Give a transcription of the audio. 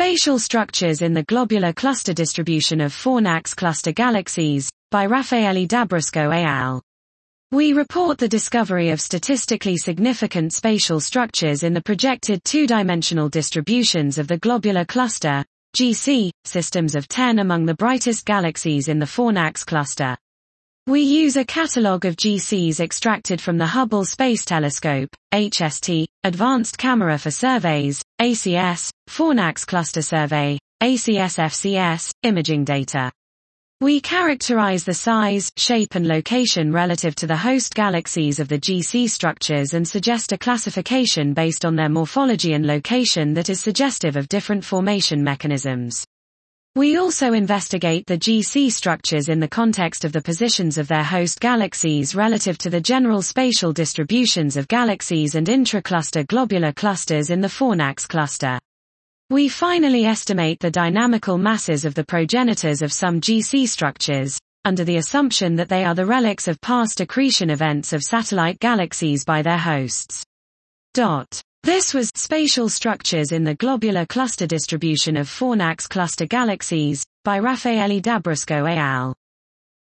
Spatial Structures in the Globular Cluster Distribution of Fornax Cluster Galaxies, by Raffaele D'Abrosco et al. We report the discovery of statistically significant spatial structures in the projected two-dimensional distributions of the globular cluster, GC, systems of 10 among the brightest galaxies in the Fornax cluster. We use a catalogue of GCs extracted from the Hubble Space Telescope, HST, Advanced Camera for Surveys, ACS, Fornax Cluster Survey, ACS-FCS, imaging data. We characterize the size, shape and location relative to the host galaxies of the GC structures and suggest a classification based on their morphology and location that is suggestive of different formation mechanisms. We also investigate the GC structures in the context of the positions of their host galaxies relative to the general spatial distributions of galaxies and intra-cluster globular clusters in the Fornax cluster. We finally estimate the dynamical masses of the progenitors of some GC structures, under the assumption that they are the relics of past accretion events of satellite galaxies by their hosts. This was Spatial Structures in the Globular Cluster Distribution of Fornax Cluster Galaxies, by Raffaele D'Abrosco et al.